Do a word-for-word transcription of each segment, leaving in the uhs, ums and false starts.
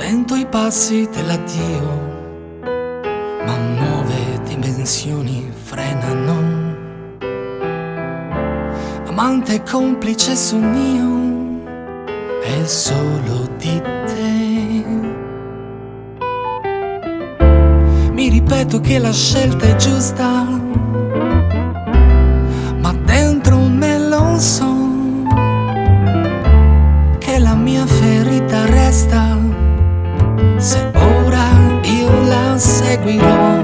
Sento i passi dell'addio, ma nuove dimensioni frenano. Amante complice sogno è solo di te. Mi ripeto che la scelta è giusta, ma dentro me lo so che la mia ferita resta. Se ora io la seguirò,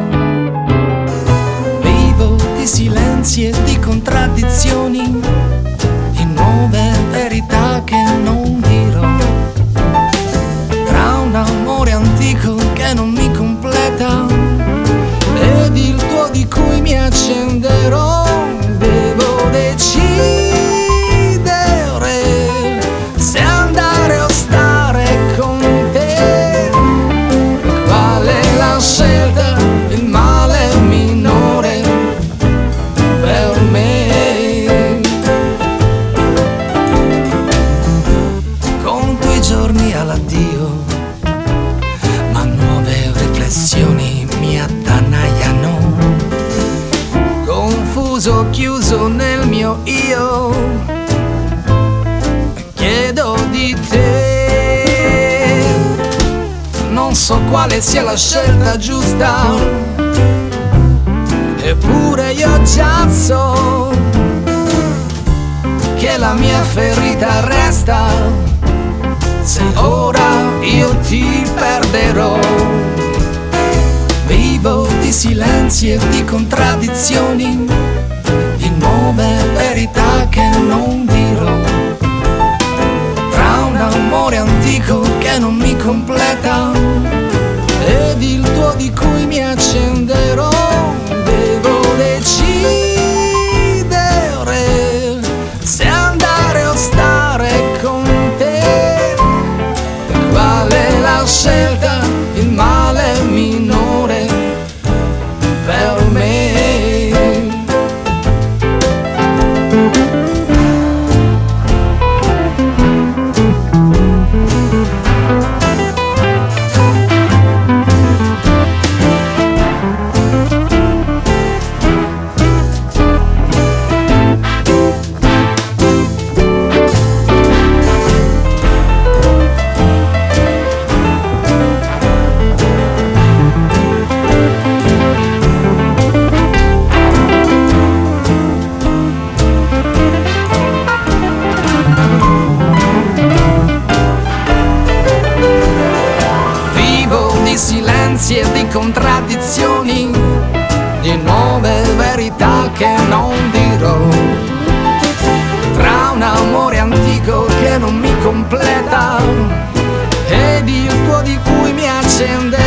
vivo di silenzi e di contraddizioni, di nuove verità che non dirò, tra un amore antico che non mi completa ed il tuo di cui mi accenderò. Devo decidere se andare o stare con te. Qual è la scelta? Il male minore per me. Conto i giorni all'addio, ma nuove riflessioni mi attanaiano. Confuso, chiuso nel mio io, chiedo di te. Non so quale sia la scelta giusta, eppure io già so che la mia ferita resta. Se ora io ti perderò, vivo di silenzi e di contraddizioni, di nuove verità che non dirò, tra un amore antico che non mi completa ed il tuo di cui mi accenderò. Devo decidere se andare o stare con te. Qual è la scelta? Il male minore per me. Silenzi e di contraddizioni, di nuove verità che non dirò, tra un amore antico che non mi completa ed il tuo di cui mi accende.